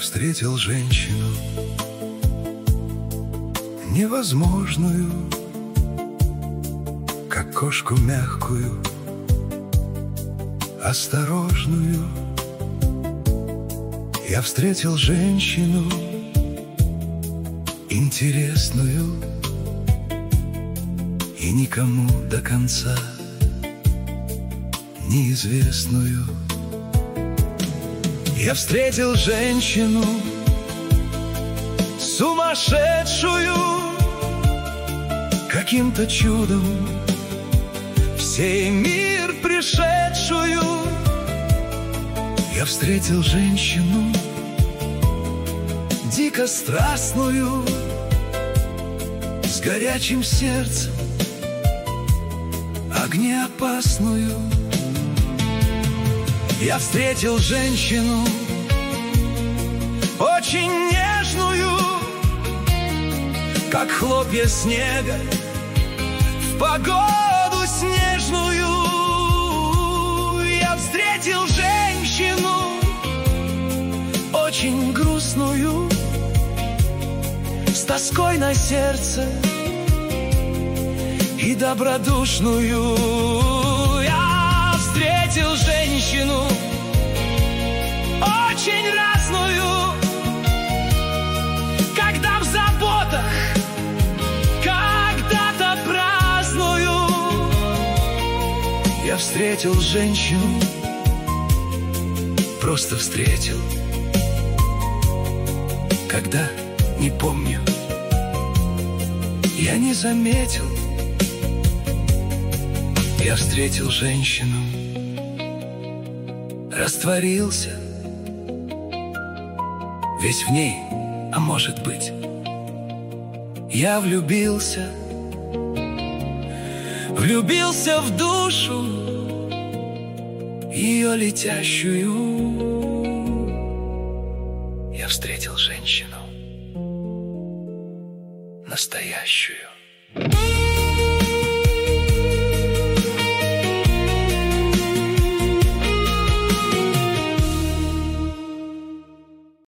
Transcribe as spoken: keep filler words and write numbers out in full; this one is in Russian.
встретил женщину невозможную, как кошку мягкую, осторожную. Я встретил женщину интересную и никому до конца неизвестную. Я встретил женщину сумасшедшую, каким-то чудом в сей мир пришедшую. Я встретил женщину дико страстную, с горячим сердцем, огнеопасную. Я встретил женщину очень нежную, как хлопья снега в погоду снежную. Я встретил женщину очень грустную, с тоской на сердце и добродушную. Я встретил женщину очень разную, когда в заботах когда-то праздную. Я встретил женщину, просто встретил, когда не помню, я не заметил. Я встретил женщину, растворился весь в ней, а может быть, я влюбился, влюбился в душу ее летящую. Я встретил женщину настоящую.